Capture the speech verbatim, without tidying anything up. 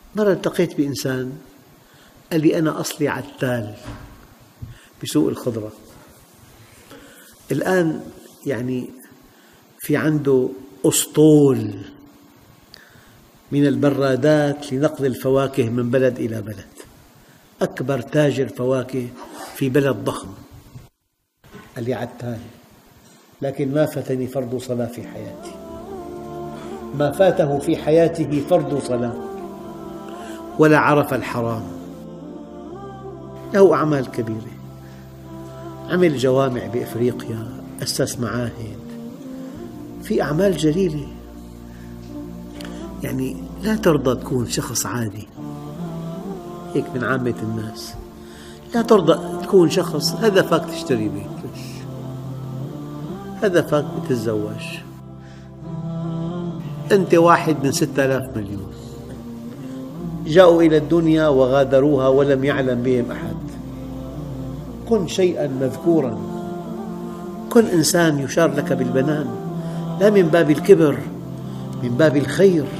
مرة التقيت بإنسان قال لي أنا أصلي عتال بسوق الخضرة. الآن يعني في عنده أسطول من البرادات لنقل الفواكه من بلد إلى بلد، أكبر تاجر فواكه في بلد ضخم. قال لي عتال، لكن ما فاتني فرض صلاة في حياتي، ما فاته في حياته فرض صلاة، ولا عرف الحرام. له أعمال كبيرة، عمل جوامع بإفريقيا، أسس معاهد، في أعمال جليلة. يعني لا ترضى تكون شخص عادي هيك من عامة الناس، لا ترضى تكون شخص هدفك تشتري بيت بس، هدفك تتزوج. أنت واحد من ستة آلاف مليون جاءوا إلى الدنيا وغادروها ولم يعلم بهم أحد. كن شيئا مذكورا، كن إنسان يشار لك بالبنان، لا من باب الكبر، من باب الخير.